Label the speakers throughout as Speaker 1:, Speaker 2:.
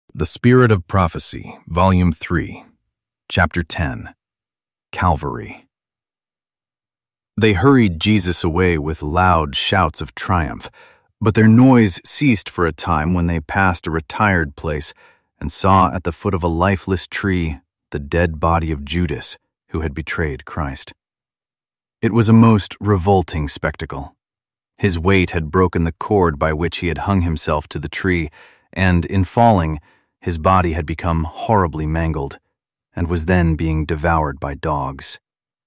Speaker 1: The Spirit of Prophecy, Volume 3, Chapter 10, Calvary. They hurried Jesus away with loud shouts of triumph, but their noise ceased for a time when they passed a retired place and saw at the foot of a lifeless tree the dead body of Judas, who had betrayed Christ. It was a most revolting spectacle. His weight had broken the cord by which he had hung himself to the tree, and in falling, his body had become horribly mangled and was then being devoured by dogs.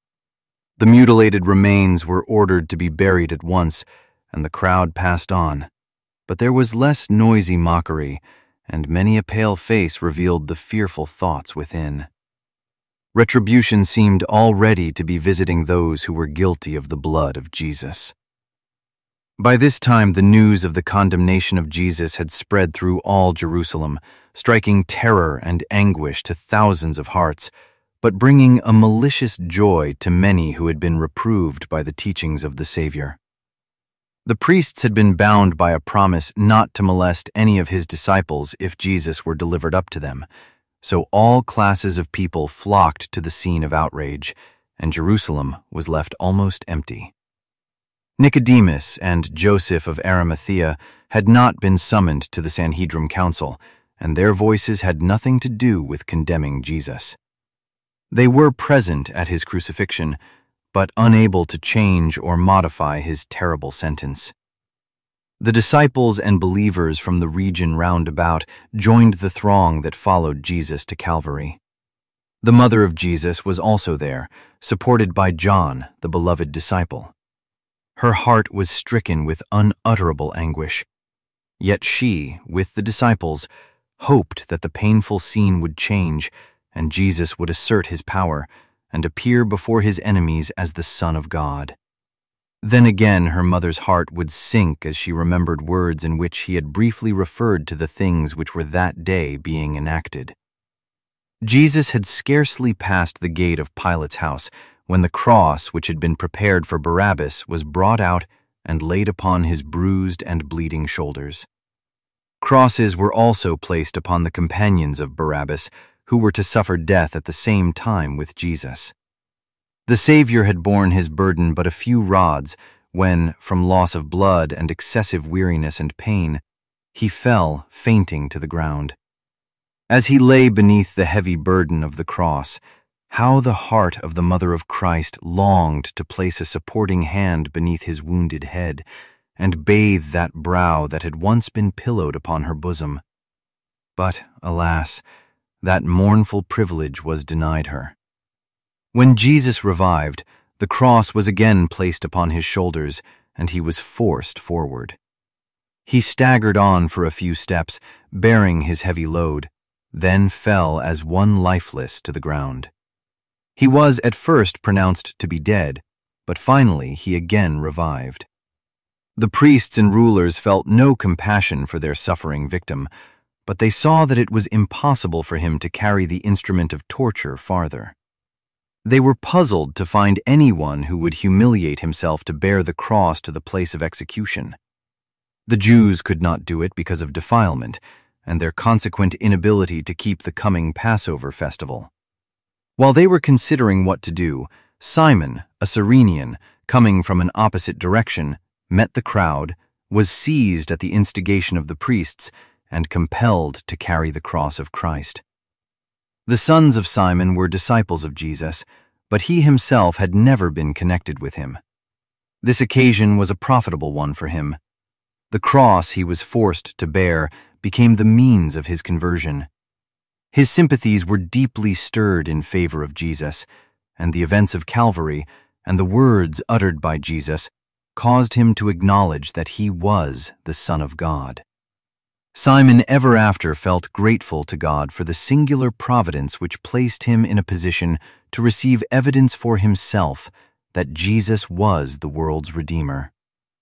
Speaker 1: The mutilated remains were ordered to be buried at once, and the crowd passed on, but there was less noisy mockery, and many a pale face revealed the fearful thoughts within. Retribution seemed already to be visiting those who were guilty of the blood of Jesus. By this time, the news of the condemnation of Jesus had spread through all Jerusalem, striking terror and anguish to thousands of hearts, but bringing a malicious joy to many who had been reproved by the teachings of the Savior. The priests had been bound by a promise not to molest any of his disciples if Jesus were delivered up to them, so all classes of people flocked to the scene of outrage, and Jerusalem was left almost empty. Nicodemus and Joseph of Arimathea had not been summoned to the Sanhedrin Council, and their voices had nothing to do with condemning Jesus. They were present at his crucifixion, but unable to change or modify his terrible sentence. The disciples and believers from the region round about joined the throng that followed Jesus to Calvary. The mother of Jesus was also there, supported by John, the beloved disciple. Her heart was stricken with unutterable anguish. Yet she, with the disciples, hoped that the painful scene would change and Jesus would assert his power and appear before his enemies as the Son of God. Then again her mother's heart would sink as she remembered words in which he had briefly referred to the things which were that day being enacted. Jesus had scarcely passed the gate of Pilate's house when the cross which had been prepared for Barabbas was brought out and laid upon his bruised and bleeding shoulders. Crosses were also placed upon the companions of Barabbas, who were to suffer death at the same time with Jesus. The Savior had borne his burden but a few rods when, from loss of blood and excessive weariness and pain, he fell fainting to the ground. As he lay beneath the heavy burden of the cross, how the heart of the Mother of Christ longed to place a supporting hand beneath his wounded head and bathe that brow that had once been pillowed upon her bosom. But, alas, that mournful privilege was denied her. When Jesus revived, the cross was again placed upon his shoulders, and he was forced forward. He staggered on for a few steps, bearing his heavy load, then fell as one lifeless to the ground. He was at first pronounced to be dead, but finally he again revived. The priests and rulers felt no compassion for their suffering victim, but they saw that it was impossible for him to carry the instrument of torture farther. They were puzzled to find anyone who would humiliate himself to bear the cross to the place of execution. The Jews could not do it because of defilement and their consequent inability to keep the coming Passover festival. While they were considering what to do, Simon, a Cyrenian, coming from an opposite direction, met the crowd, was seized at the instigation of the priests, and compelled to carry the cross of Christ. The sons of Simon were disciples of Jesus, but he himself had never been connected with him. This occasion was a profitable one for him. The cross he was forced to bear became the means of his conversion. His sympathies were deeply stirred in favor of Jesus, and the events of Calvary and the words uttered by Jesus caused him to acknowledge that he was the Son of God. Simon ever after felt grateful to God for the singular providence which placed him in a position to receive evidence for himself that Jesus was the world's Redeemer.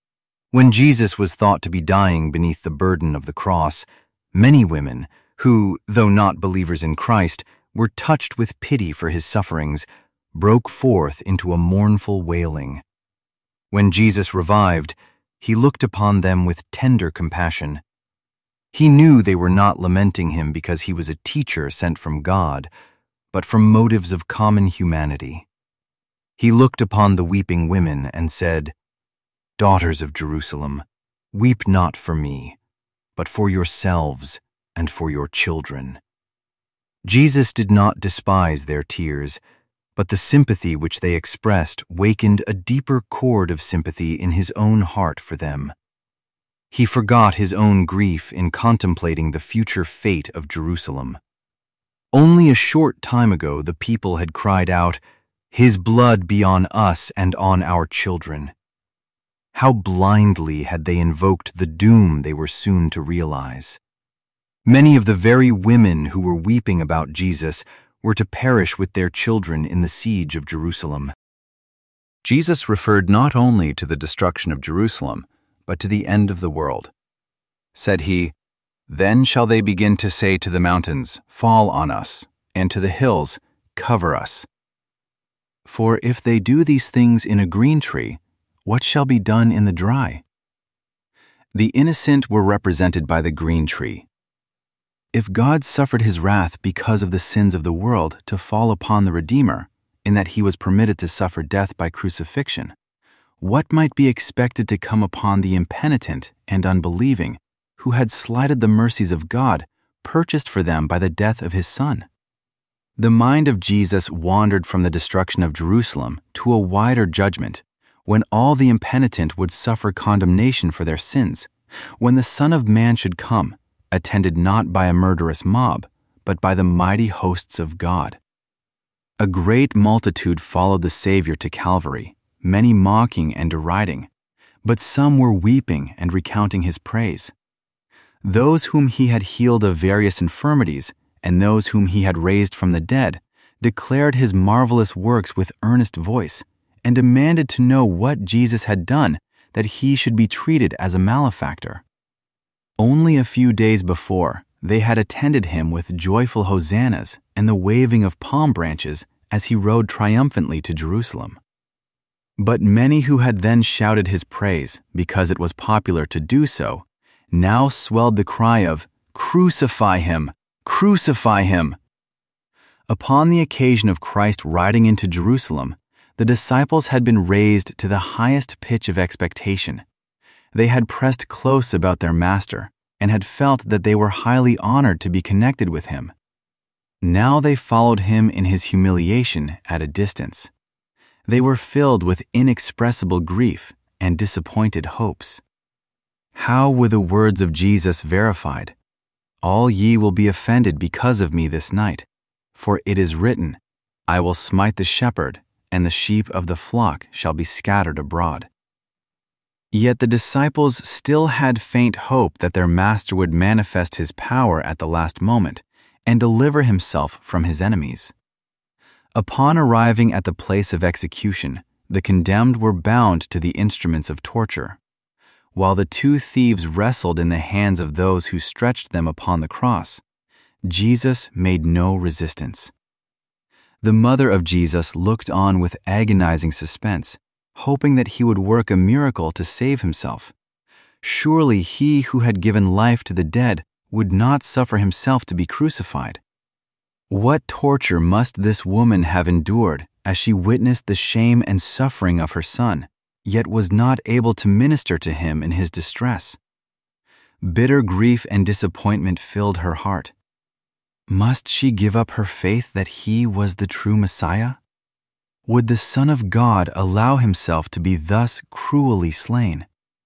Speaker 1: When Jesus was thought to be dying beneath the burden of the cross, many women, who, though not believers in Christ, were touched with pity for his sufferings, broke forth into a mournful wailing. When Jesus revived, he looked upon them with tender compassion. He knew they were not lamenting him because he was a teacher sent from God, but from motives of common humanity. He looked upon the weeping women and said, "Daughters of Jerusalem, weep not for me, but for yourselves and for your children." Jesus did not despise their tears, but the sympathy which they expressed wakened a deeper chord of sympathy in his own heart for them. He forgot his own grief in contemplating the future fate of Jerusalem. Only a short time ago the people had cried out, "His blood be on us and on our children." How blindly had they invoked the doom they were soon to realize. Many of the very women who were weeping about Jesus were to perish with their children in the siege of Jerusalem. Jesus referred not only to the destruction of Jerusalem, but to the end of the world. Said he, "Then shall they begin to say to the mountains, 'Fall on us,' and to the hills, 'Cover us.' For if they do these things in a green tree, what shall be done in the dry?" The innocent were represented by the green tree. If God suffered his wrath because of the sins of the world to fall upon the Redeemer, in that he was permitted to suffer death by crucifixion, what might be expected to come upon the impenitent and unbelieving, who had slighted the mercies of God, purchased for them by the death of his Son? The mind of Jesus wandered from the destruction of Jerusalem to a wider judgment, when all the impenitent would suffer condemnation for their sins, when the Son of Man should come, attended not by a murderous mob, but by the mighty hosts of God. A great multitude followed the Savior to Calvary, many mocking and deriding, but some were weeping and recounting his praise. Those whom he had healed of various infirmities, and those whom he had raised from the dead, declared his marvelous works with earnest voice, and demanded to know what Jesus had done that he should be treated as a malefactor. Only a few days before, they had attended him with joyful hosannas and the waving of palm branches as he rode triumphantly to Jerusalem. But many who had then shouted his praise, because it was popular to do so, now swelled the cry of, "Crucify him! Crucify him!" Upon the occasion of Christ riding into Jerusalem, the disciples had been raised to the highest pitch of expectation. They had pressed close about their master and had felt that they were highly honored to be connected with him. Now they followed him in his humiliation at a distance. They were filled with inexpressible grief and disappointed hopes. How were the words of Jesus verified? "All ye will be offended because of me this night, for it is written, I will smite the shepherd, and the sheep of the flock shall be scattered abroad." Yet the disciples still had faint hope that their master would manifest his power at the last moment and deliver himself from his enemies. Upon arriving at the place of execution, the condemned were bound to the instruments of torture. While the two thieves wrestled in the hands of those who stretched them upon the cross, Jesus made no resistance. The mother of Jesus looked on with agonizing suspense, hoping that he would work a miracle to save himself. Surely he who had given life to the dead would not suffer himself to be crucified. What torture must this woman have endured as she witnessed the shame and suffering of her son, yet was not able to minister to him in his distress? Bitter grief and disappointment filled her heart. Must she give up her faith that he was the true Messiah? Would the Son of God allow himself to be thus cruelly slain?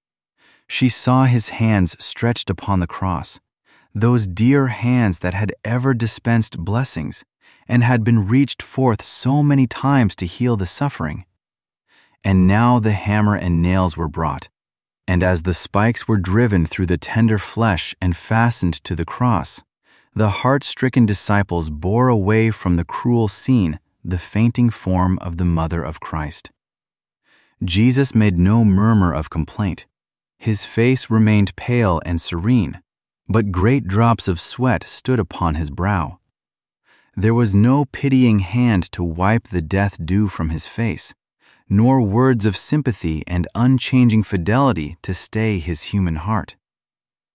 Speaker 1: She saw his hands stretched upon the cross, those dear hands that had ever dispensed blessings and had been reached forth so many times to heal the suffering. And now the hammer and nails were brought, and as the spikes were driven through the tender flesh and fastened to the cross, the heart-stricken disciples bore away from the cruel scene the fainting form of the mother of Christ. Jesus made no murmur of complaint. His face remained pale and serene, but great drops of sweat stood upon his brow. There was no pitying hand to wipe the death dew from his face, nor words of sympathy and unchanging fidelity to stay his human heart.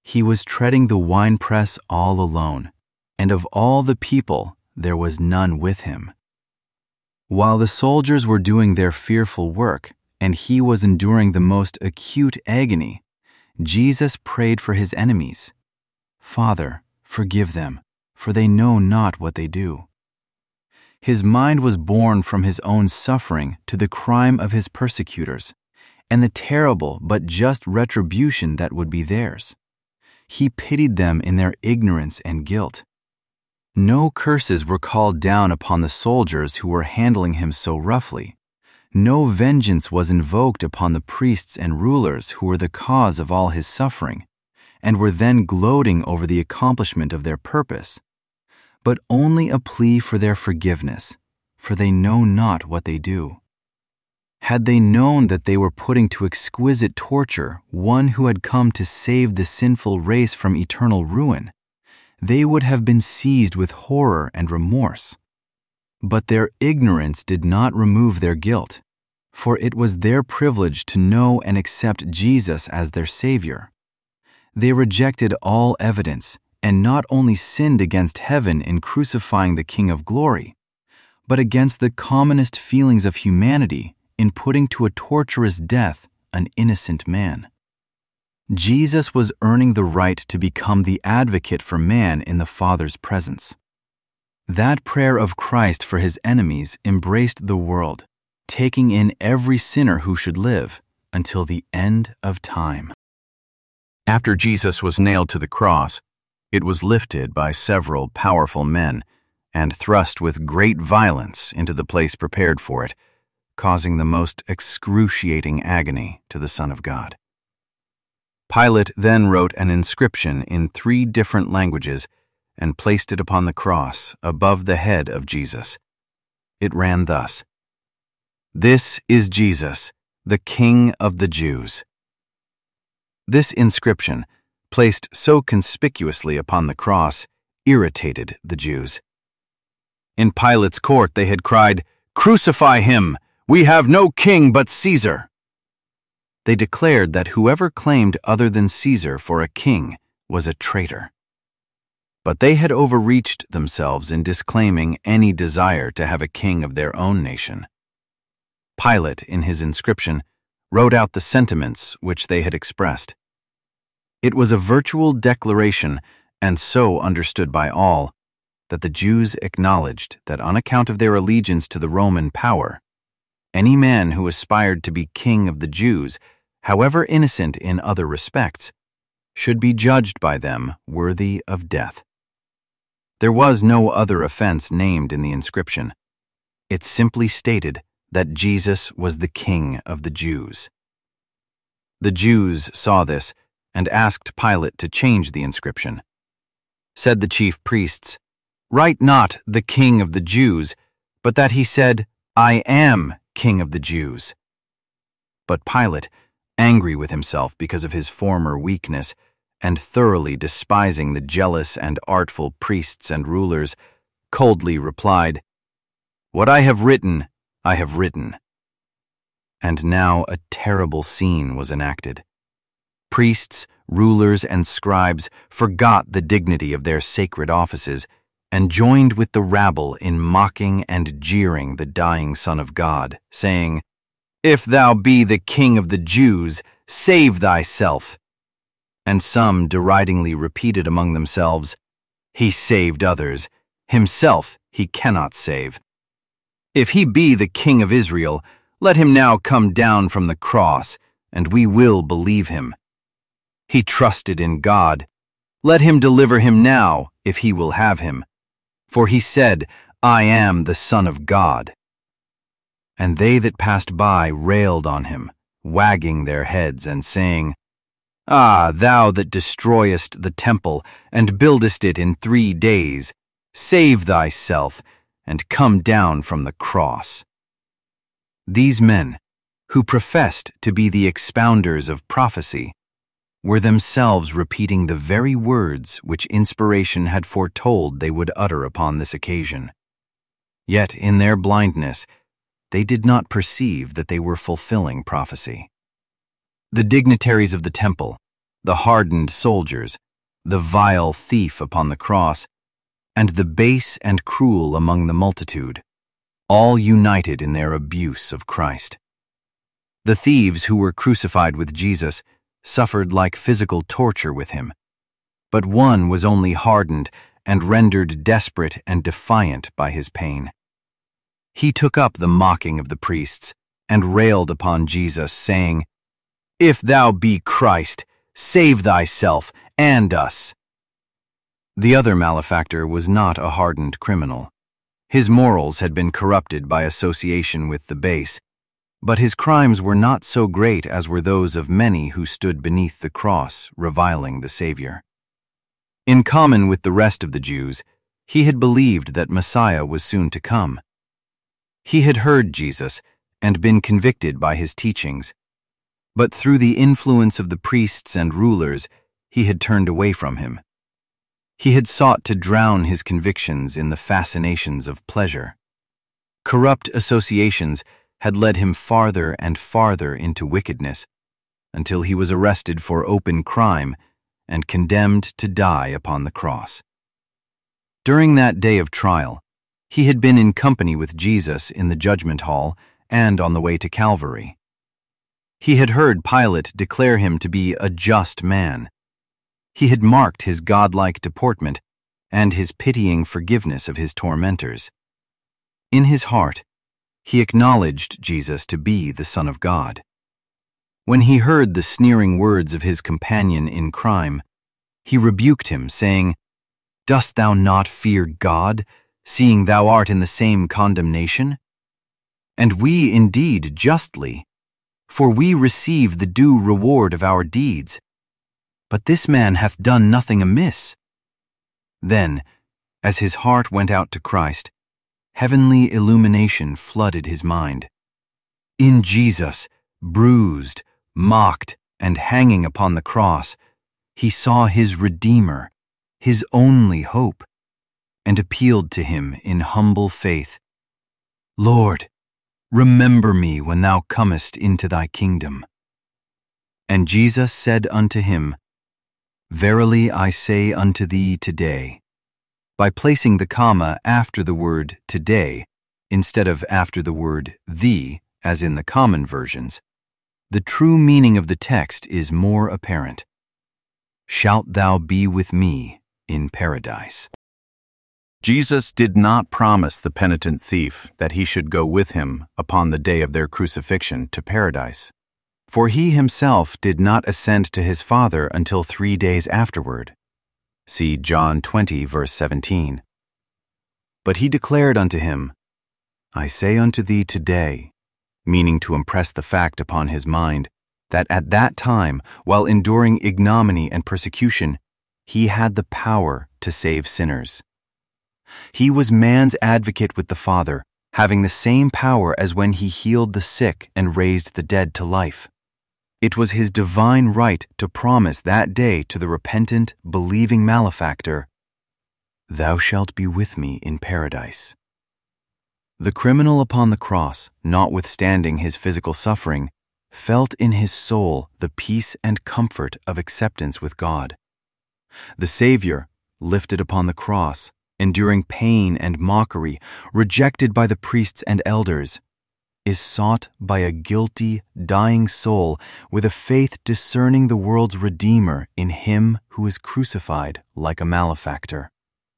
Speaker 1: He was treading the winepress all alone, and of all the people there was none with him. While the soldiers were doing their fearful work, and he was enduring the most acute agony, Jesus prayed for his enemies. "Father, forgive them, for they know not what they do." His mind was borne from his own suffering to the crime of his persecutors, and the terrible but just retribution that would be theirs. He pitied them in their ignorance and guilt. No curses were called down upon the soldiers who were handling him so roughly. No vengeance was invoked upon the priests and rulers who were the cause of all his suffering, and were then gloating over the accomplishment of their purpose, but only a plea for their forgiveness, for they know not what they do. Had they known that they were putting to exquisite torture one who had come to save the sinful race from eternal ruin, they would have been seized with horror and remorse. But their ignorance did not remove their guilt, for it was their privilege to know and accept Jesus as their Savior. They rejected all evidence and not only sinned against heaven in crucifying the King of Glory, but against the commonest feelings of humanity in putting to a torturous death an innocent man. Jesus was earning the right to become the advocate for man in the Father's presence. That prayer of Christ for his enemies embraced the world, taking in every sinner who should live until the end of time. After Jesus was nailed to the cross, it was lifted by several powerful men and thrust with great violence into the place prepared for it, causing the most excruciating agony to the Son of God. Pilate then wrote an inscription in 3 different languages and placed it upon the cross above the head of Jesus. It ran thus: "This is Jesus, the King of the Jews." This inscription, placed so conspicuously upon the cross, irritated the Jews. In Pilate's court they had cried, "Crucify him! We have no king but Caesar!" They declared that whoever claimed other than Caesar for a king was a traitor. But they had overreached themselves in disclaiming any desire to have a king of their own nation. Pilate, in his inscription, wrote out the sentiments which they had expressed. It was a virtual declaration, and so understood by all, that the Jews acknowledged that on account of their allegiance to the Roman power, any man who aspired to be king of the Jews, however innocent in other respects, should be judged by them worthy of death. There was no other offense named in the inscription. It simply stated that Jesus was the King of the Jews. The Jews saw this and asked Pilate to change the inscription. Said the chief priests, "Write not the King of the Jews, but that he said, 'I am King of the Jews.'" But Pilate, angry with himself because of his former weakness, and thoroughly despising the jealous and artful priests and rulers, coldly replied, "What I have written, I have written." And now a terrible scene was enacted. Priests, rulers, and scribes forgot the dignity of their sacred offices and joined with the rabble in mocking and jeering the dying Son of God, saying, "If thou be the King of the Jews, save thyself." And some deridingly repeated among themselves, "He saved others, himself he cannot save. If he be the King of Israel, let him now come down from the cross, and we will believe him. He trusted in God. Let him deliver him now, if he will have him. For he said, 'I am the Son of God.'" And they that passed by railed on him, wagging their heads and saying, "Ah, thou that destroyest the temple and buildest it in 3 days, save thyself and come down from the cross." These men, who professed to be the expounders of prophecy, were themselves repeating the very words which inspiration had foretold they would utter upon this occasion. Yet in their blindness, they did not perceive that they were fulfilling prophecy. The dignitaries of the temple, the hardened soldiers, the vile thief upon the cross, and the base and cruel among the multitude, all united in their abuse of Christ. The thieves who were crucified with Jesus suffered like physical torture with him, but one was only hardened and rendered desperate and defiant by his pain. He took up the mocking of the priests and railed upon Jesus, saying, "If thou be Christ, save thyself and us." The other malefactor was not a hardened criminal. His morals had been corrupted by association with the base, but his crimes were not so great as were those of many who stood beneath the cross reviling the Savior. In common with the rest of the Jews, he had believed that Messiah was soon to come. He had heard Jesus and been convicted by his teachings, but through the influence of the priests and rulers, he had turned away from him. He had sought to drown his convictions in the fascinations of pleasure. Corrupt associations had led him farther and farther into wickedness, until he was arrested for open crime and condemned to die upon the cross. During that day of trial, he had been in company with Jesus in the judgment hall and on the way to Calvary. He had heard Pilate declare him to be a just man. He had marked his godlike deportment and his pitying forgiveness of his tormentors. In his heart, he acknowledged Jesus to be the Son of God. When he heard the sneering words of his companion in crime, he rebuked him, saying, "Dost thou not fear God, seeing thou art in the same condemnation? And we indeed justly, for we receive the due reward of our deeds. But this man hath done nothing amiss." Then, as his heart went out to Christ, heavenly illumination flooded his mind. In Jesus, bruised, mocked, and hanging upon the cross, he saw his Redeemer, his only hope, and appealed to him in humble faith, "Lord, remember me when thou comest into thy kingdom." And Jesus said unto him, "Verily I say unto thee today," by placing the comma after the word today instead of after the word thee, as in the common versions, the true meaning of the text is more apparent. "Shalt thou be with me in paradise." Jesus did not promise the penitent thief that he should go with him upon the day of their crucifixion to paradise, for he himself did not ascend to his Father until 3 days afterward. See John 20, verse 17. But he declared unto him, "I say unto thee today," meaning to impress the fact upon his mind that at that time, while enduring ignominy and persecution, he had the power to save sinners. He was man's advocate with the Father, having the same power as when he healed the sick and raised the dead to life. It was his divine right to promise that day to the repentant, believing malefactor, "Thou shalt be with me in paradise." The criminal upon the cross, notwithstanding his physical suffering, felt in his soul the peace and comfort of acceptance with God. The Savior, lifted upon the cross, enduring pain and mockery, rejected by the priests and elders, is sought by a guilty, dying soul with a faith discerning the world's Redeemer in him who is crucified like a malefactor.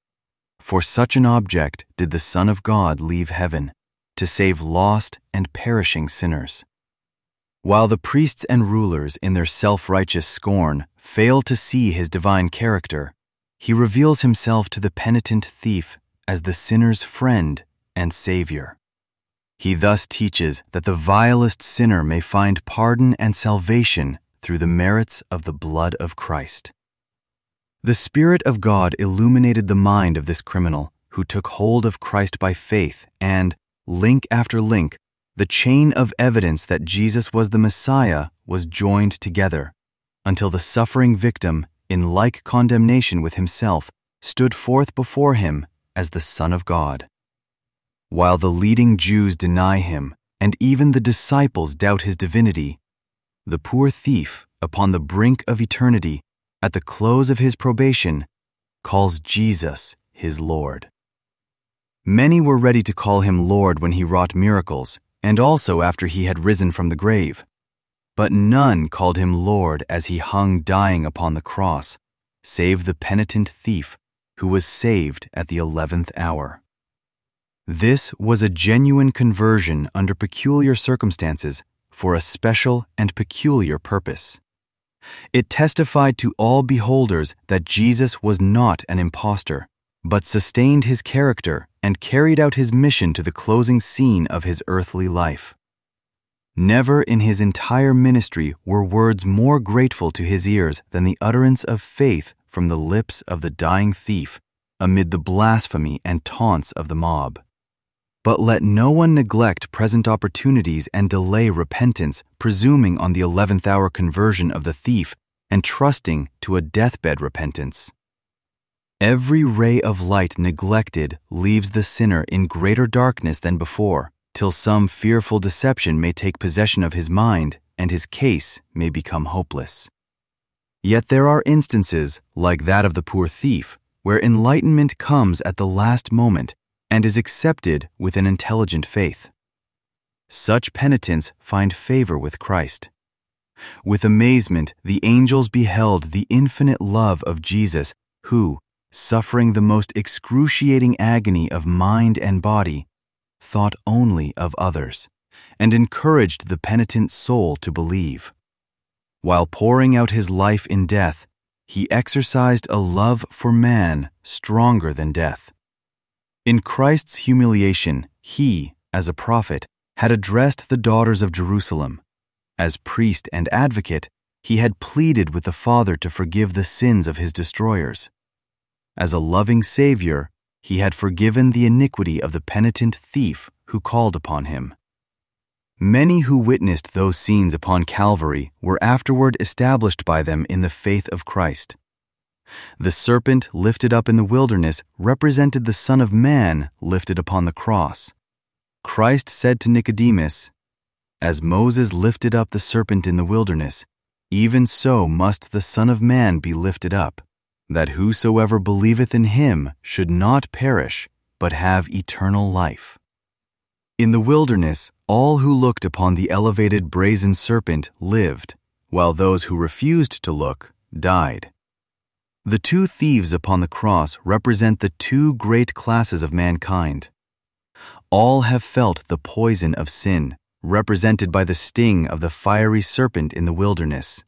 Speaker 1: For such an object did the Son of God leave heaven, to save lost and perishing sinners. While the priests and rulers in their self-righteous scorn fail to see his divine character, he reveals himself to the penitent thief as the sinner's friend and Savior. He thus teaches that the vilest sinner may find pardon and salvation through the merits of the blood of Christ. The Spirit of God illuminated the mind of this criminal who took hold of Christ by faith and, link after link, the chain of evidence that Jesus was the Messiah was joined together, until the suffering victim, in like condemnation with himself, stood forth before him as the Son of God. While the leading Jews deny him, and even the disciples doubt his divinity, the poor thief upon the brink of eternity, at the close of his probation, calls Jesus his Lord. Many were ready to call him Lord when he wrought miracles, and also after he had risen from the grave. But none called him Lord as he hung dying upon the cross, save the penitent thief who was saved at the 11th hour. This was a genuine conversion under peculiar circumstances for a special and peculiar purpose. It testified to all beholders that Jesus was not an impostor, but sustained his character and carried out his mission to the closing scene of his earthly life. Never in his entire ministry were words more grateful to his ears than the utterance of faith from the lips of the dying thief amid the blasphemy and taunts of the mob. But let no one neglect present opportunities and delay repentance, presuming on the 11th hour conversion of the thief and trusting to a deathbed repentance. Every ray of light neglected leaves the sinner in greater darkness than before, till some fearful deception may take possession of his mind and his case may become hopeless. Yet there are instances, like that of the poor thief, where enlightenment comes at the last moment and is accepted with an intelligent faith. Such penitents find favor with Christ. With amazement, the angels beheld the infinite love of Jesus, who, suffering the most excruciating agony of mind and body, thought only of others, and encouraged the penitent soul to believe. While pouring out his life in death, he exercised a love for man stronger than death. In Christ's humiliation, he, as a prophet, had addressed the daughters of Jerusalem. As priest and advocate, he had pleaded with the Father to forgive the sins of his destroyers. As a loving Savior, he had forgiven the iniquity of the penitent thief who called upon him. Many who witnessed those scenes upon Calvary were afterward established by them in the faith of Christ. The serpent lifted up in the wilderness represented the Son of Man lifted upon the cross. Christ said to Nicodemus, "As Moses lifted up the serpent in the wilderness, even so must the Son of Man be lifted up, that whosoever believeth in him should not perish, but have eternal life." In the wilderness, all who looked upon the elevated brazen serpent lived, while those who refused to look died. The two thieves upon the cross represent the two great classes of mankind. All have felt the poison of sin, represented by the sting of the fiery serpent in the wilderness.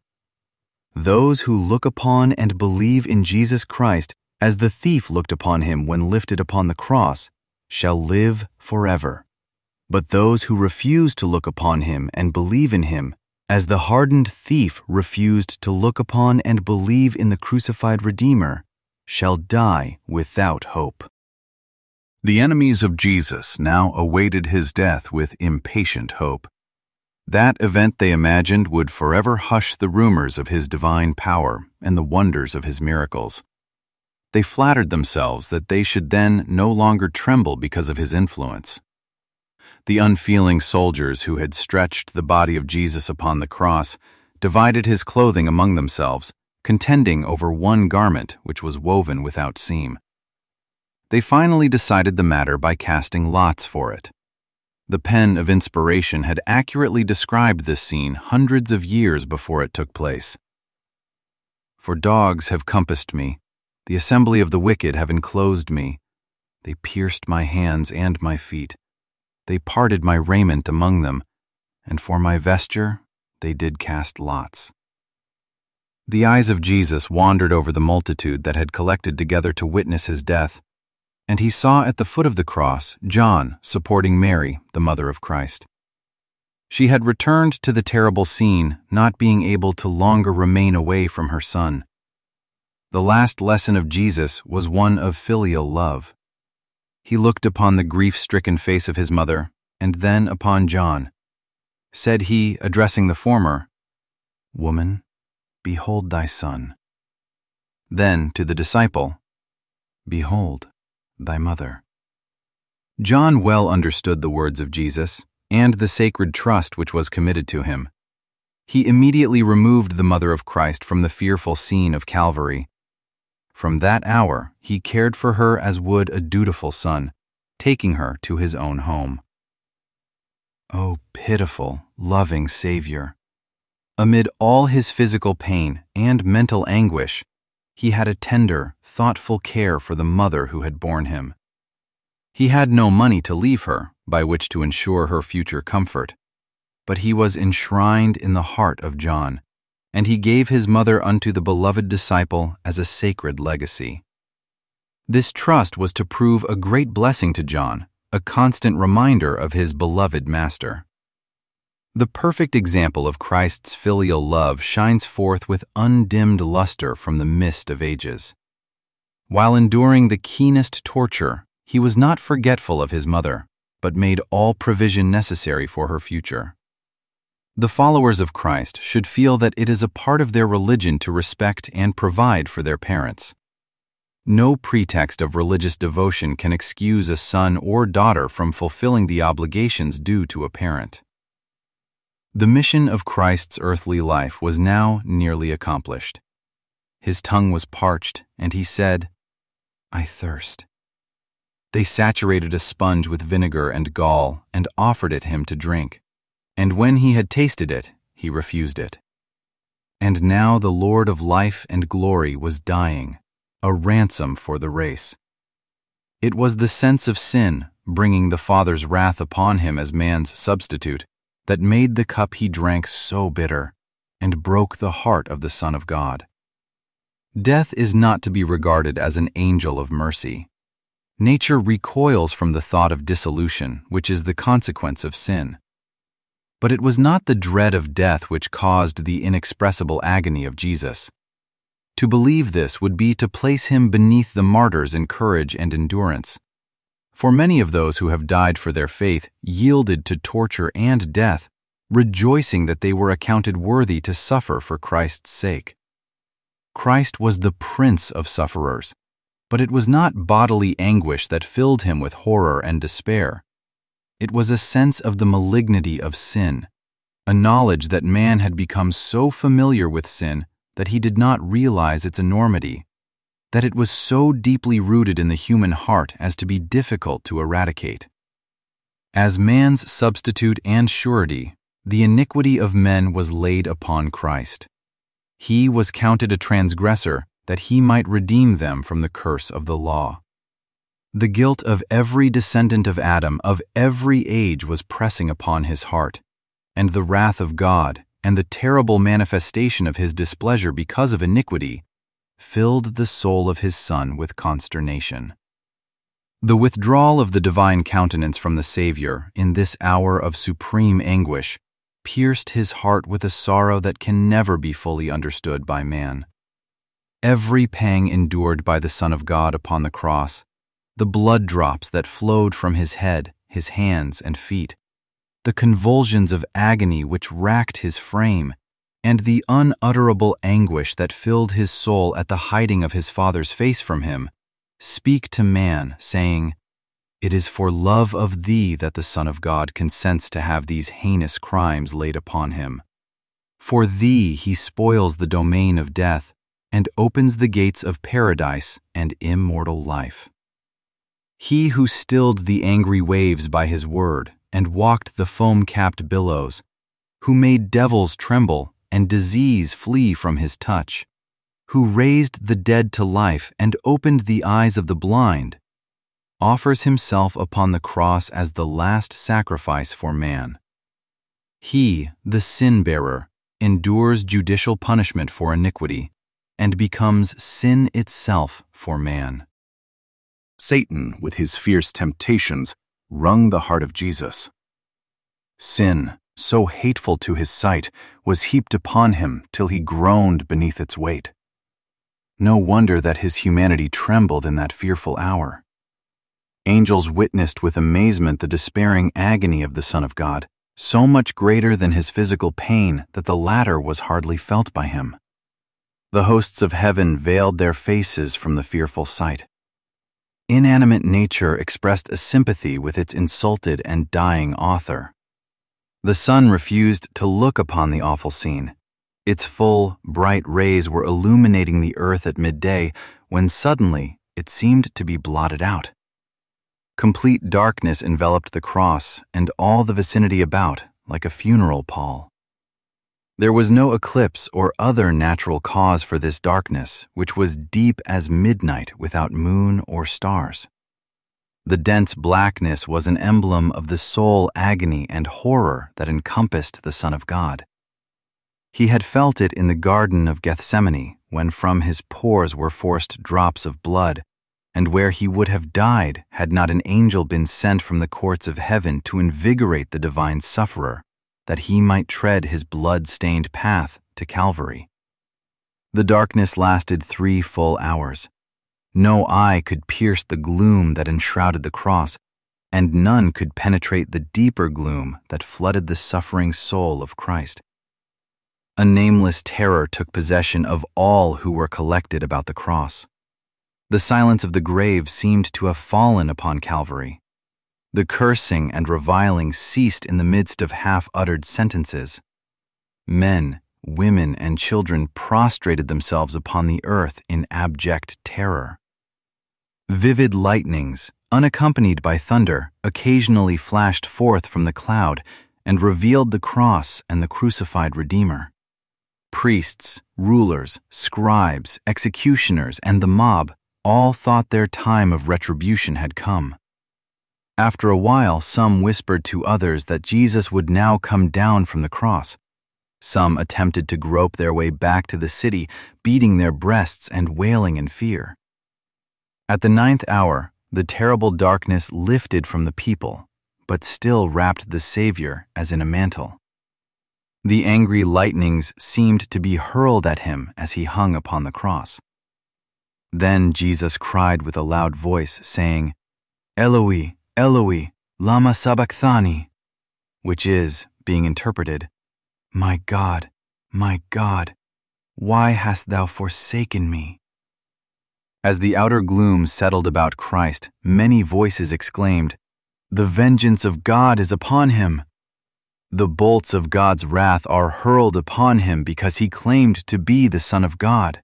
Speaker 1: Those who look upon and believe in Jesus Christ as the thief looked upon him when lifted upon the cross shall live forever. But those who refuse to look upon him and believe in him, as the hardened thief refused to look upon and believe in the crucified Redeemer, shall die without hope.
Speaker 2: The enemies of Jesus now awaited his death with impatient hope. That event they imagined would forever hush the rumors of his divine power and the wonders of his miracles. They flattered themselves that they should then no longer tremble because of his influence. The unfeeling soldiers who had stretched the body of Jesus upon the cross divided his clothing among themselves, contending over one garment which was woven without seam. They finally decided the matter by casting lots for it. The pen of inspiration had accurately described this scene hundreds of years before it took place. "For dogs have compassed me, the assembly of the wicked have enclosed me. They pierced my hands and my feet. They parted my raiment among them, and for my vesture they did cast lots." The eyes of Jesus wandered over the multitude that had collected together to witness his death, and he saw at the foot of the cross John supporting Mary, the mother of Christ. She had returned to the terrible scene, not being able to longer remain away from her son. The last lesson of Jesus was one of filial love. He looked upon the grief-stricken face of his mother, and then upon John. Said he, addressing the former, "Woman, behold thy son." Then to the disciple, "Behold thy mother." John well understood the words of Jesus and the sacred trust which was committed to him.
Speaker 1: He immediately removed the mother of Christ from the fearful scene of Calvary. From that hour, he cared for her as would a dutiful son, taking her to his own home. O pitiful, loving Savior! Amid all his physical pain and mental anguish, he had a tender, thoughtful care for the mother who had borne him. He had no money to leave her, by which to ensure her future comfort, but he was enshrined in the heart of John, and he gave his mother unto the beloved disciple as a sacred legacy. This trust was to prove a great blessing to John, a constant reminder of his beloved Master. The perfect example of Christ's filial love shines forth with undimmed luster from the mist of ages. While enduring the keenest torture, he was not forgetful of his mother, but made all provision necessary for her future. The followers of Christ should feel that it is a part of their religion to respect and provide for their parents. No pretext of religious devotion can excuse a son or daughter from fulfilling the obligations due to a parent. The mission of Christ's earthly life was now nearly accomplished. His tongue was parched, and he said, "I thirst." They saturated a sponge with vinegar and gall and offered it him to drink, and when he had tasted it, he refused it. And now the Lord of life and glory was dying, a ransom for the race. It was the sense of sin, bringing the Father's wrath upon him as man's substitute, that made the cup he drank so bitter, and broke the heart of the Son of God. Death is not to be regarded as an angel of mercy. Nature recoils from the thought of dissolution, which is the consequence of sin. But it was not the dread of death which caused the inexpressible agony of Jesus. To believe this would be to place him beneath the martyrs in courage and endurance. For many of those who have died for their faith yielded to torture and death, rejoicing that they were accounted worthy to suffer for Christ's sake. Christ was the Prince of sufferers, but it was not bodily anguish that filled him with horror and despair. It was a sense of the malignity of sin, a knowledge that man had become so familiar with sin that he did not realize its enormity, that it was so deeply rooted in the human heart as to be difficult to eradicate. As man's substitute and surety, the iniquity of men was laid upon Christ. He was counted a transgressor that he might redeem them from the curse of the law. The guilt of every descendant of Adam of every age was pressing upon his heart, and the wrath of God and the terrible manifestation of his displeasure because of iniquity filled the soul of his Son with consternation. The withdrawal of the divine countenance from the Savior in this hour of supreme anguish pierced his heart with a sorrow that can never be fully understood by man. Every pang endured by the Son of God upon the cross, the blood drops that flowed from his head, his hands, and feet, the convulsions of agony which racked his frame, and the unutterable anguish that filled his soul at the hiding of his Father's face from him, speak to man, saying, "It is for love of thee that the Son of God consents to have these heinous crimes laid upon him. For thee he spoils the domain of death and opens the gates of paradise and immortal life. He who stilled the angry waves by his word and walked the foam-capped billows, who made devils tremble and disease flee from his touch, who raised the dead to life and opened the eyes of the blind, offers himself upon the cross as the last sacrifice for man. He, the sin-bearer, endures judicial punishment for iniquity and becomes sin itself for man."
Speaker 2: Satan, with his fierce temptations, wrung the heart of Jesus. Sin, so hateful to his sight, was heaped upon him till he groaned beneath its weight. No wonder that his humanity trembled in that fearful hour. Angels witnessed with amazement the despairing agony of the Son of God, so much greater than his physical pain that the latter was hardly felt by him. The hosts of heaven veiled their faces from the fearful sight. Inanimate nature expressed a sympathy with its insulted and dying author. The sun refused to look upon the awful scene. Its full, bright rays were illuminating the earth at midday when suddenly it seemed to be blotted out. Complete darkness enveloped the cross and all the vicinity about, like a funeral pall. There was no eclipse or other natural cause for this darkness, which was deep as midnight without moon or stars. The dense blackness was an emblem of the soul agony and horror that encompassed the Son of God. He had felt it in the Garden of Gethsemane, when from his pores were forced drops of blood, and where he would have died had not an angel been sent from the courts of heaven to invigorate the divine sufferer, that he might tread his blood-stained path to Calvary. The darkness lasted 3 full hours. No eye could pierce the gloom that enshrouded the cross, and none could penetrate the deeper gloom that flooded the suffering soul of Christ. A nameless terror took possession of all who were collected about the cross. The silence of the grave seemed to have fallen upon Calvary. The cursing and reviling ceased in the midst of half-uttered sentences. Men, women, and children prostrated themselves upon the earth in abject terror. Vivid lightnings, unaccompanied by thunder, occasionally flashed forth from the cloud and revealed the cross and the crucified Redeemer. Priests, rulers, scribes, executioners, and the mob all thought their time of retribution had come. After a while, some whispered to others that Jesus would now come down from the cross. Some attempted to grope their way back to the city, beating their breasts and wailing in fear. At the 9th hour, the terrible darkness lifted from the people, but still wrapped the Savior as in a mantle. The angry lightnings seemed to be hurled at him as he hung upon the cross. Then Jesus cried with a loud voice, saying, "Eloi, Eloi, lama sabachthani," which is, being interpreted, my God, why hast thou forsaken me?" As the outer gloom settled about Christ, many voices exclaimed, "The vengeance of God is upon him." The bolts of God's wrath are hurled upon him because he claimed to be the Son of God.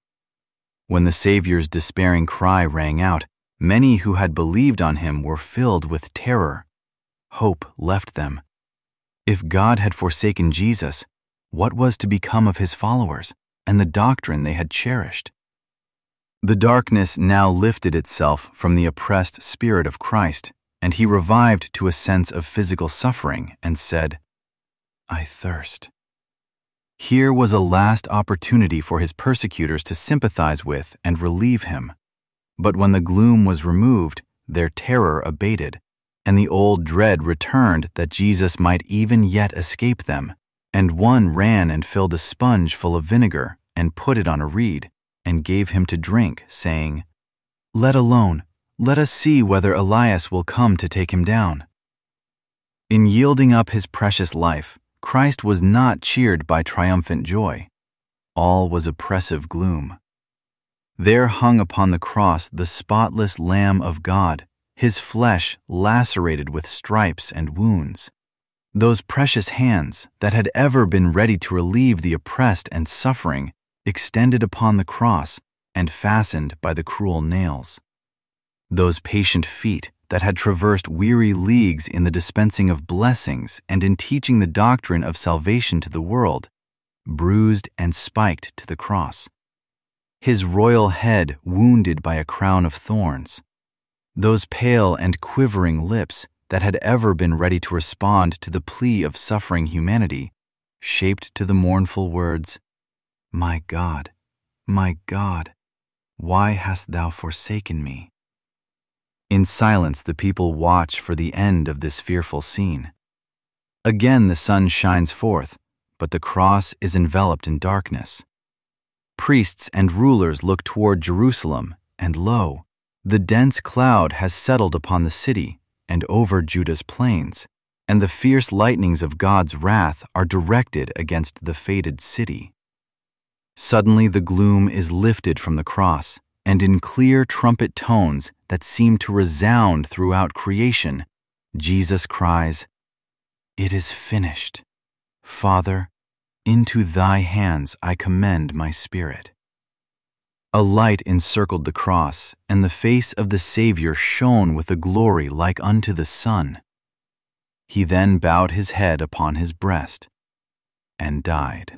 Speaker 2: When the Savior's despairing cry rang out, many who had believed on him were filled with terror. Hope left them. If God had forsaken Jesus, what was to become of his followers and the doctrine they had cherished? The darkness now lifted itself from the oppressed spirit of Christ, and he revived to a sense of physical suffering and said, "I thirst." Here was a last opportunity for his persecutors to sympathize with and relieve him. But when the gloom was removed, their terror abated, and the old dread returned that Jesus might even yet escape them, and one ran and filled a sponge full of vinegar and put it on a reed, and gave him to drink, saying, "Let alone, let us see whether Elias will come to take him down." In yielding up his precious life, Christ was not cheered by triumphant joy. All was oppressive gloom. There hung upon the cross the spotless Lamb of God, his flesh lacerated with stripes and wounds. Those precious hands that had ever been ready to relieve the oppressed and suffering extended upon the cross and fastened by the cruel nails. Those patient feet that had traversed weary leagues in the dispensing of blessings and in teaching the doctrine of salvation to the world, bruised and spiked to the cross. His royal head wounded by a crown of thorns. Those pale and quivering lips that had ever been ready to respond to the plea of suffering humanity, shaped to the mournful words, my God, why hast thou forsaken me?" In silence the people watch for the end of this fearful scene. Again the sun shines forth, but the cross is enveloped in darkness. Priests and rulers look toward Jerusalem, and lo, the dense cloud has settled upon the city and over Judah's plains, and the fierce lightnings of God's wrath are directed against the fated city. Suddenly the gloom is lifted from the cross, and in clear trumpet tones that seem to resound throughout creation, Jesus cries,
Speaker 1: "It is finished. Father, into thy hands I commend my spirit." A light encircled the cross, and the face of the Savior shone with a glory like unto the sun. He then bowed his head upon his breast and died.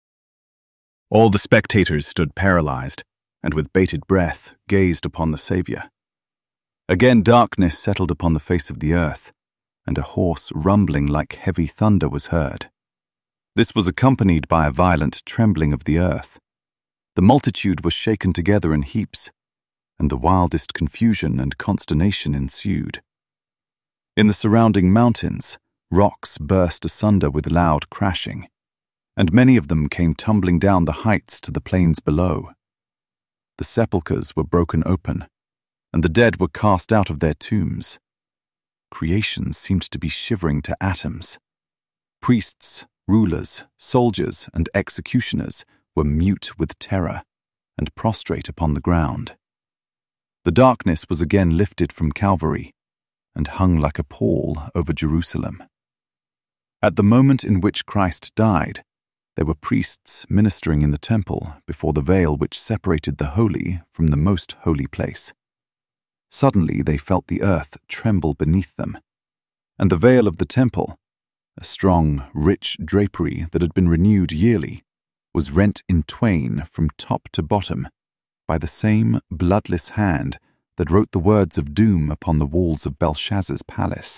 Speaker 2: All the spectators stood paralyzed, and with bated breath gazed upon the Savior. Again darkness settled upon the face of the earth, and a hoarse rumbling like heavy thunder was heard. This was accompanied by a violent trembling of the earth. The multitude was shaken together in heaps, and the wildest confusion and consternation ensued. In the surrounding mountains, rocks burst asunder with loud crashing, and many of them came tumbling down the heights to the plains below. The sepulchres were broken open, and the dead were cast out of their tombs. Creation seemed to be shivering to atoms. Priests, rulers, soldiers, and executioners were mute with terror and prostrate upon the ground. The darkness was again lifted from Calvary and hung like a pall over Jerusalem. At the moment in which Christ died, there were priests ministering in the temple before the veil which separated the holy from the most holy place. Suddenly they felt the earth tremble beneath them, and the veil of the temple, a strong, rich drapery that had been renewed yearly, was rent in twain from top to bottom by the same bloodless hand that wrote the words of doom upon the walls of Belshazzar's palace.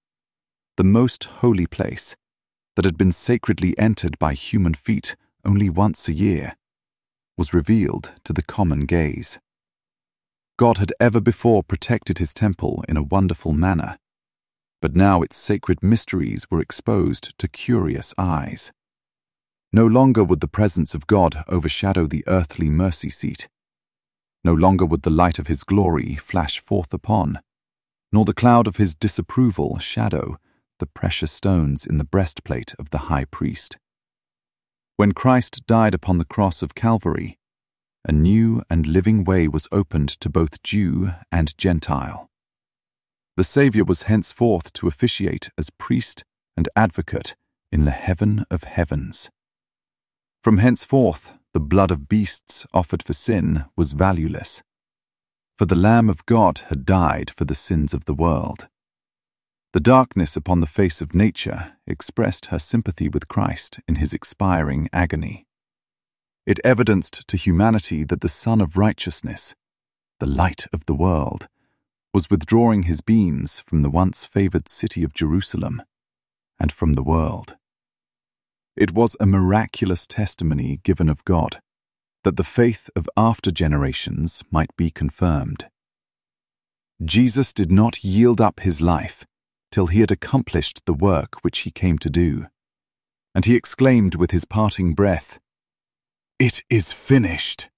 Speaker 2: The most holy place, that had been sacredly entered by human feet only once a year, was revealed to the common gaze. God had ever before protected his temple in a wonderful manner, but now its sacred mysteries were exposed to curious eyes. No longer would the presence of God overshadow the earthly mercy seat. No longer would the light of his glory flash forth upon, nor the cloud of his disapproval shadow the precious stones in the breastplate of the high priest. When Christ died upon the cross of Calvary, a new and living way was opened to both Jew and Gentile. The Savior was henceforth to officiate as priest and advocate in the heaven of heavens. From henceforth, the blood of beasts offered for sin was valueless, for the Lamb of God had died for the sins of the world. The darkness upon the face of nature expressed her sympathy with Christ in his expiring agony. It evidenced to humanity that the Son of Righteousness, the light of the world, was withdrawing his beams from the once favored city of Jerusalem and from the world. It was a miraculous testimony given of God, that the faith of after generations might be confirmed. Jesus did not yield up his life till he had accomplished the work which he came to do, and he exclaimed with his parting breath, "It is finished."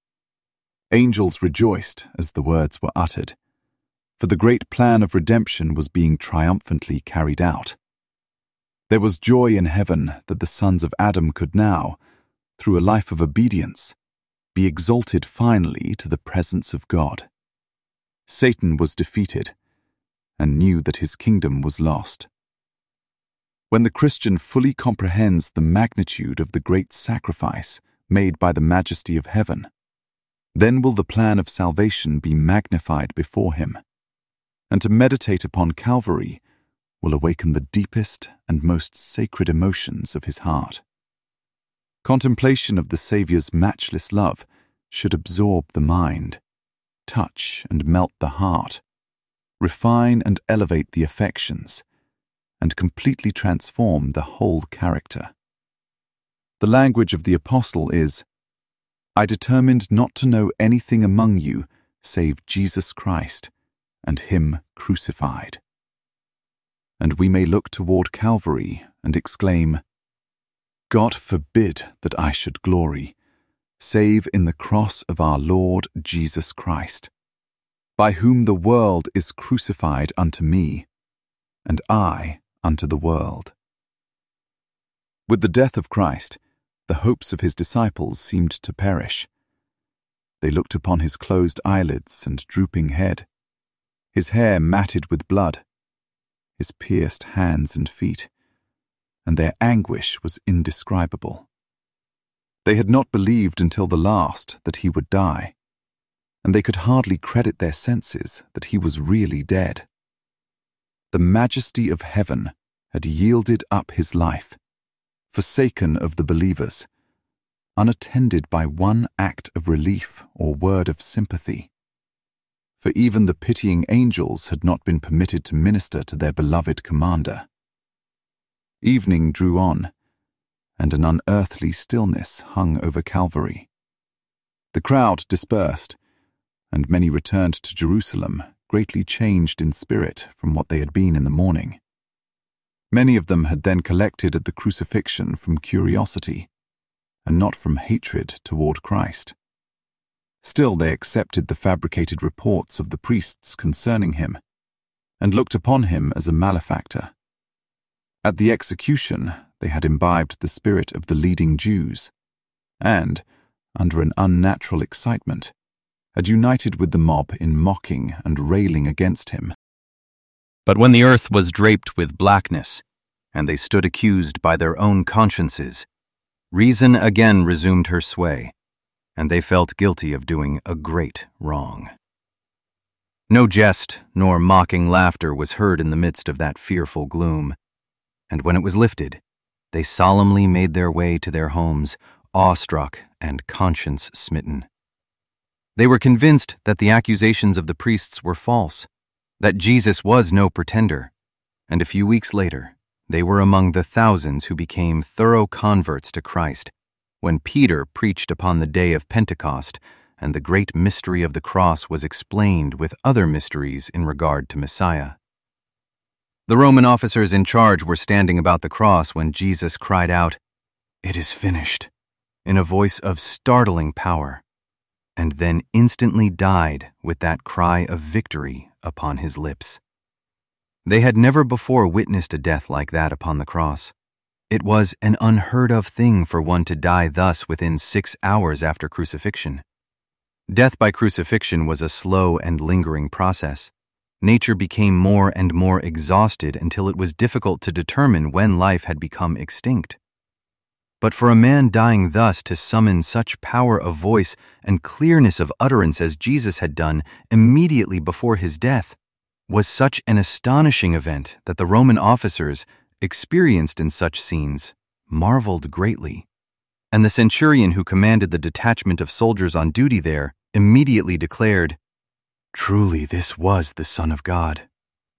Speaker 2: Angels rejoiced as the words were uttered, for the great plan of redemption was being triumphantly carried out. There was joy in heaven that the sons of Adam could now, through a life of obedience, be exalted finally to the presence of God. Satan was defeated and knew that his kingdom was lost. When the Christian fully comprehends the magnitude of the great sacrifice made by the majesty of heaven, then will the plan of salvation be magnified before him, and to meditate upon Calvary will awaken the deepest and most sacred emotions of his heart. Contemplation of the Saviour's matchless love should absorb the mind, touch and melt the heart, refine and elevate the affections, and completely transform the whole character. The language of the apostle is, "I determined not to know anything among you save Jesus Christ and him crucified." And we may look toward Calvary and exclaim, "God forbid that I should glory, save in the cross of our Lord Jesus Christ, by whom the world is crucified unto me, and I unto the world." With the death of Christ, the hopes of his disciples seemed to perish. They looked upon his closed eyelids and drooping head, his hair matted with blood, his pierced hands and feet, and their anguish was indescribable. They had not believed until the last that he would die, and they could hardly credit their senses that he was really dead. The majesty of heaven had yielded up his life, forsaken of the believers, unattended by one act of relief or word of sympathy. For even the pitying angels had not been permitted to minister to their beloved commander. Evening drew on, and an unearthly stillness hung over Calvary. The crowd dispersed, and many returned to Jerusalem, greatly changed in spirit from what they had been in the morning. Many of them had then collected at the crucifixion from curiosity, and not from hatred toward Christ. Still they accepted the fabricated reports of the priests concerning him, and looked upon him as a malefactor. At the execution, they had imbibed the spirit of the leading Jews, and, under an unnatural excitement, had united with the mob in mocking and railing against him.
Speaker 1: But when the earth was draped with blackness, and they stood accused by their own consciences, reason again resumed her sway, and they felt guilty of doing a great wrong. No jest nor mocking laughter was heard in the midst of that fearful gloom, and when it was lifted, they solemnly made their way to their homes, awestruck and conscience-smitten. They were convinced that the accusations of the priests were false, that Jesus was no pretender, and a few weeks later, they were among the thousands who became thorough converts to Christ when Peter preached upon the day of Pentecost and the great mystery of the cross was explained with other mysteries in regard to Messiah. The Roman officers in charge were standing about the cross when Jesus cried out, "It is finished," in a voice of startling power, and then instantly died with that cry of victory upon his lips. They had never before witnessed a death like that upon the cross. It was an unheard-of thing for one to die thus within 6 hours after crucifixion. Death by crucifixion was a slow and lingering process. Nature became more and more exhausted until it was difficult to determine when life had become extinct. But for a man dying thus to summon such power of voice and clearness of utterance as Jesus had done immediately before his death was such an astonishing event that the Roman officers, experienced in such scenes, marveled greatly. And the centurion who commanded the detachment of soldiers on duty there immediately declared, "Truly this was the Son of God."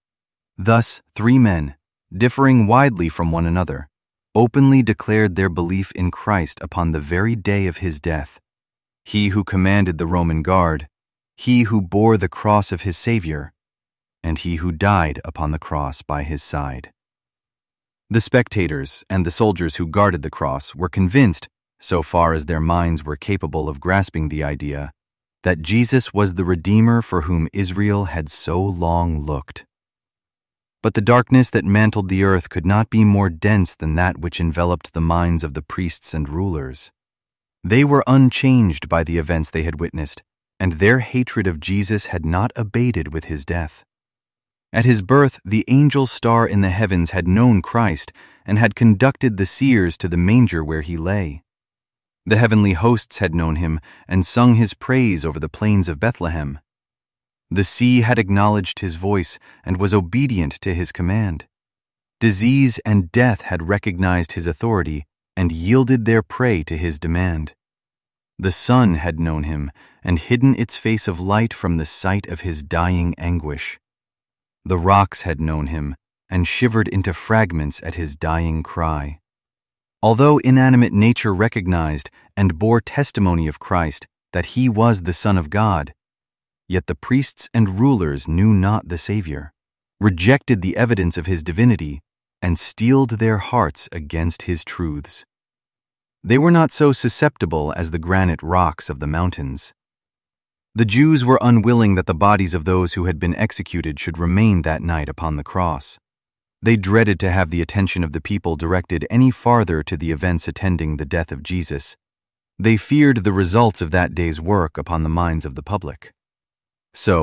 Speaker 1: Thus 3 men, differing widely from one another, openly declared their belief in Christ upon the very day of his death. He who commanded the Roman guard, he who bore the cross of his Savior, and he who died upon the cross by his side. The spectators and the soldiers who guarded the cross were convinced, so far as their minds were capable of grasping the idea, that Jesus was the Redeemer for whom Israel had so long looked. But the darkness that mantled the earth could not be more dense than that which enveloped the minds of the priests and rulers. They were unchanged by the events they had witnessed, and their hatred of Jesus had not abated with his death. At his birth, the angel star in the heavens had known Christ and had conducted the seers to the manger where he lay. The heavenly hosts had known him and sung his praise over the plains of Bethlehem. The sea had acknowledged his voice and was obedient to his command. Disease and death had recognized his authority and yielded their prey to his demand. The sun had known him and hidden its face of light from the sight of his dying anguish. The rocks had known him and shivered into fragments at his dying cry. Although inanimate nature recognized and bore testimony of Christ that he was the Son of God, yet the priests and rulers knew not the Savior, rejected the evidence of his divinity, and steeled their hearts against his truths. They were not so susceptible as the granite rocks of the mountains. The Jews were unwilling that the bodies of those who had been executed should remain that night upon the cross. They dreaded to have the attention of the people directed any farther to the events attending the death of Jesus. They feared the results of that day's work upon the minds of the public. So,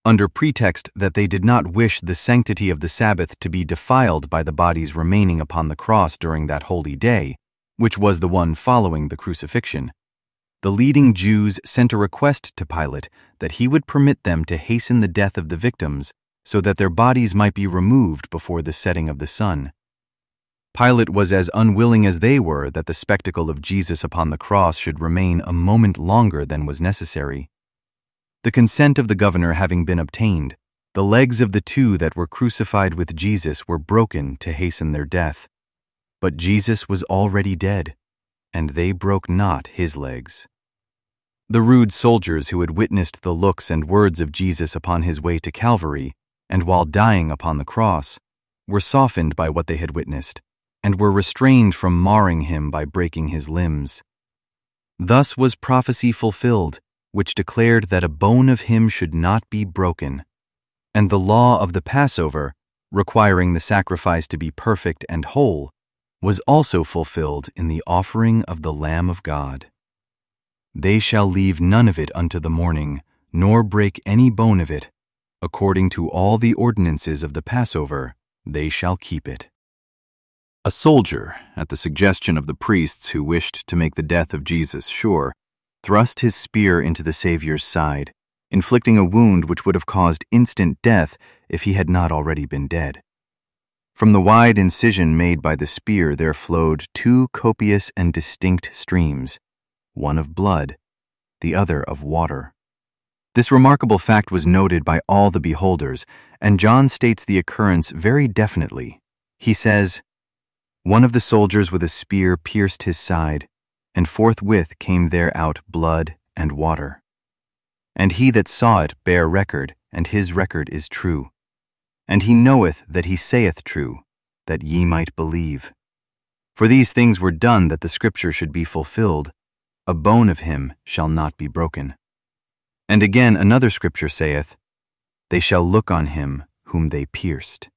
Speaker 1: under pretext that they did not wish the sanctity of the Sabbath to be defiled by the bodies remaining upon the cross during that holy day, which was the one following the crucifixion. The leading Jews sent a request to Pilate that he would permit them to hasten the death of the victims so that their bodies might be removed before the setting of the sun. Pilate was as unwilling as they were that the spectacle of Jesus upon the cross should remain a moment longer than was necessary. The consent of the governor having been obtained, the legs of the two that were crucified with Jesus were broken to hasten their death. But Jesus was already dead, and they broke not his legs. The rude soldiers who had witnessed the looks and words of Jesus upon his way to Calvary, and while dying upon the cross, were softened by what they had witnessed, and were restrained from marring him by breaking his limbs. Thus was prophecy fulfilled, which declared that a bone of him should not be broken, and the law of the Passover, requiring the sacrifice to be perfect and whole, was also fulfilled in the offering of the Lamb of God. They shall leave none of it unto the morning, nor break any bone of it. According to all the ordinances of the Passover, they shall keep it. A soldier, at the suggestion of the priests who wished to make the death of Jesus sure, thrust his spear into the Savior's side, inflicting a wound which would have caused instant death if he had not already been dead. From the wide incision made by the spear there flowed two copious and distinct streams, one of blood, the other of water. This remarkable fact was noted by all the beholders, and John states the occurrence very definitely. He says, "One of the soldiers with a spear pierced his side, and forthwith came there out blood and water. And he that saw it bare record, and his record is true. And he knoweth that he saith true, that ye might believe. For these things were done that the scripture should be fulfilled, a bone of him shall not be broken. And again another scripture saith, They shall look on him whom they pierced."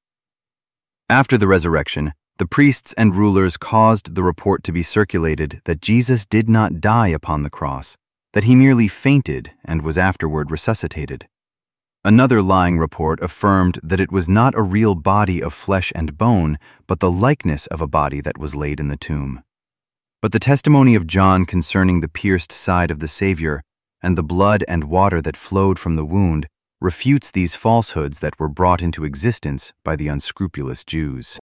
Speaker 1: After the resurrection, the priests and rulers caused the report to be circulated that Jesus did not die upon the cross, that he merely fainted and was afterward resuscitated. Another lying report affirmed that it was not a real body of flesh and bone, but the likeness of a body that was laid in the tomb. But the testimony of John concerning the pierced side of the Savior and the blood and water that flowed from the wound refutes these falsehoods that were brought into existence by the unscrupulous Jews.